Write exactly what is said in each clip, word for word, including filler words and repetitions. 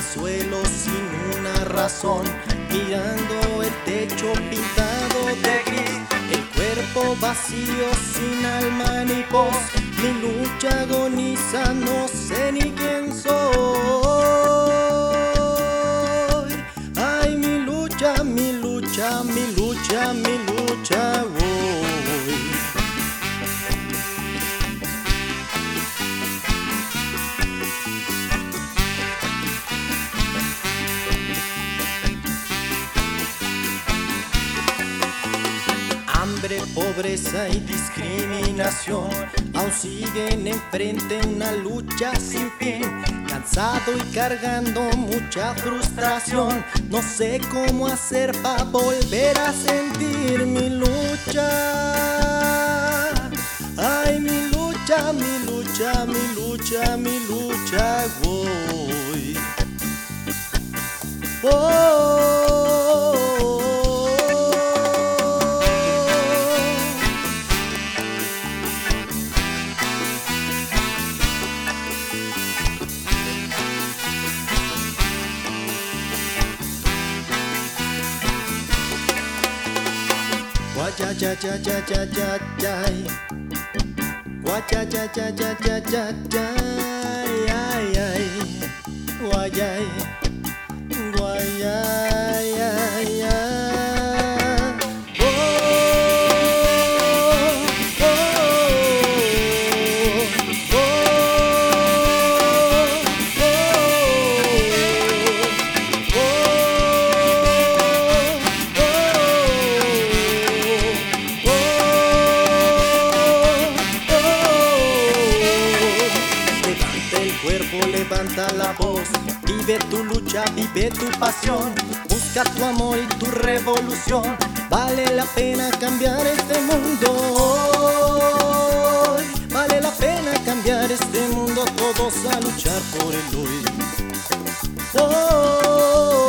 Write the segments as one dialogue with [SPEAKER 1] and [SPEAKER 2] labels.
[SPEAKER 1] suelo sin una razón, mirando el techo pintado de gris, el cuerpo vacío sin alma ni voz. Mi lucha agoniza, no sé ni quién soy. Ay, mi lucha, mi lucha, mi lucha, mi lucha, voy. Hambre, pobreza y discriminación aún siguen enfrente, una lucha sin fin. Cansado y cargando mucha frustración, no sé cómo hacer para volver a sentir mi lucha. Ay, mi lucha, mi lucha, mi lucha, mi lucha, voy. Oh. Guaya ya ya ya ya ya ya, guaya ya ya ya ya ya ya, ay ay, guaya, guaya ya ya. Oh oh oh oh oh. Levanta la voz, vive tu lucha, vive tu pasión, busca tu amor y tu revolución. Vale la pena cambiar este mundo hoy, vale la pena cambiar este mundo, todos a luchar por el hoy. Oh.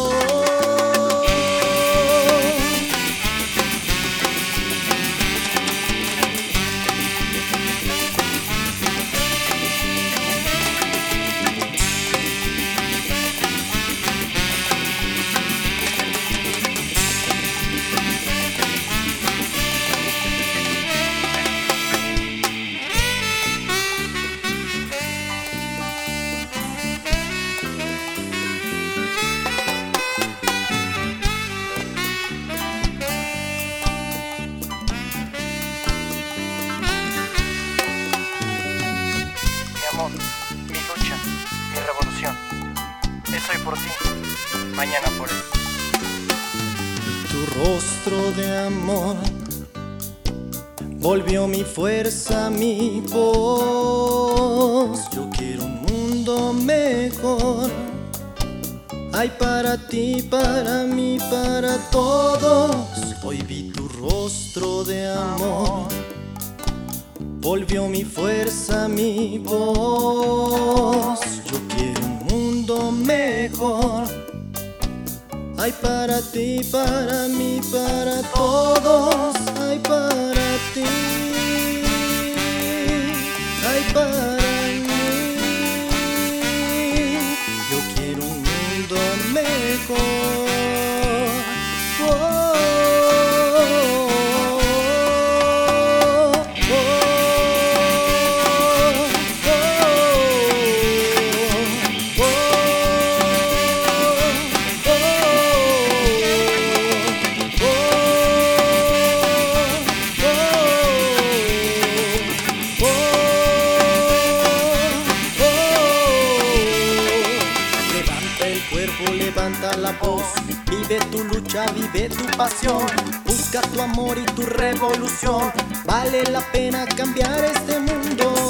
[SPEAKER 2] Mi lucha, mi revolución. Es hoy por ti, mañana por él.
[SPEAKER 1] Tu rostro de amor volvió mi fuerza, mi voz. Yo quiero un mundo mejor. Hay para ti, para mí, para todos. Hoy vi tu rostro de amor, volvió mi fuerza, mi voz. Yo quiero un mundo mejor. Hay para ti, para mí, para todos. Hay para ti, hay para mí. Yo quiero un mundo mejor. Oh. Levanta la voz, vive tu lucha, vive tu pasión, busca tu amor y tu revolución. Vale la pena cambiar este mundo.